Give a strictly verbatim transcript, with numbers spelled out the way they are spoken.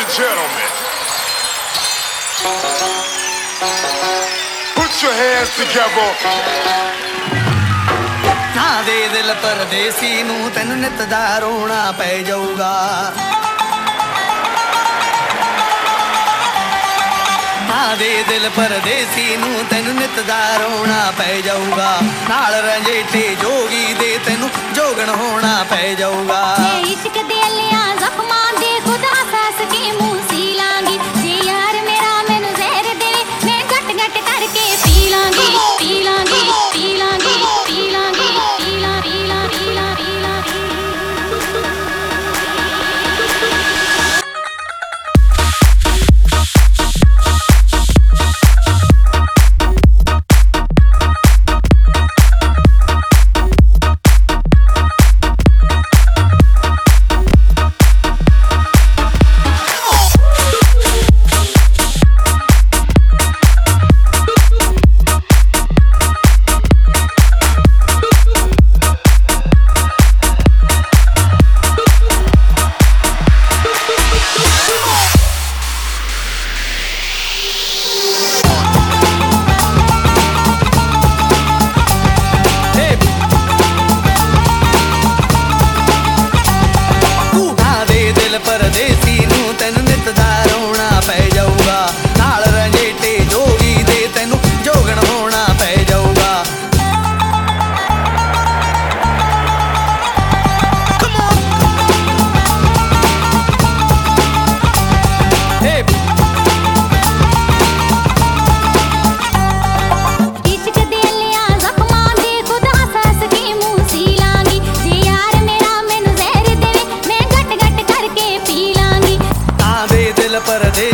and gentlemen, put your hands together. ਨਾ ਦੇ ਦਿਲ ਪਰਦੇਸੀ ਨੂੰ ਤੈਨੂੰ ਨਿਤ ਦਾ ਰੋਣਾ ਪੈ ਜਾਊਗਾ। ਨਾ ਦੇ ਦਿਲ ਪਰਦੇਸੀ ਨੂੰ ਤੈਨੂੰ ਨਿਤ ਦਾ ਰੋਣਾ ਪੈ ਜਾਊਗਾ। ਨਾਲ ਰੰਜੇਟੇ ਜੋਗੀ ਦੇ ਤੈਨੂੰ ਜੋਗਣ ਹੋਣਾ ਪੈ ਜਾਊਗਾ। ਇਸ਼ਕ ਦੇ ਅਲਿਆਂ ਜ਼ਖਮਾਂ ਦੇ ਖੁਦਾ ਸਾਸ ਕੇ ਮੂੰਹ ਸੀ ਲਾਂਗੀ। ਜੇ ਯਾਰ ਮੇਰਾ ਮੈਨੂੰ ਜ਼ਹਿਰ ਦੇਵੇ ਮੈਂ ਘਟ ਘਟ ਕਰਕੇ ਪੀ ਲਾਂਗੀ ਪੀ ਲਾਂਗੀ ਪੀ ਲਾਂਗੀ ਪੀ ਲਾਂਗੀ ਪੀ ਲਾ ਪੀ ਲਾ ਪੀ ਲਾ ਪੀ ਲਾ ਪਰਦੇਸੀ ਨੂੰ ਤੈਨੂੰ ਨਿਤ ਦਾ ਰੋਣਾ ਪੈ ਜਾਊਗਾ। ਨਾਲ ਰੰਜੇਟੇ ਜੋਗੀ ਦੇ ਤੈਨੂੰ ਜੋਗਣ ਹੋਣਾ ਪੈ ਜਾਊਗਾ। ਇਸ਼ਕ ਦੇ ਅਲਿਆਂ ਜ਼ਖਮਾਂ ਦੇ ਖੁਦਾ ਸਾਸ ਕੇ ਮੂੰਹ ਸੀ ਲਾਂਗੀ। ਜੇ ਯਾਰ ਮੇਰਾ ਮੈਨੂੰ ਜ਼ਹਿਰ ਦੇਵੇ ਮੈਂ ਘਟ ਘਟ ਕਰਕੇ ਪੀ ਲਾਂਗੀ। ਨਾ ਦੇ ਦਿਲ ਪਰਦੇ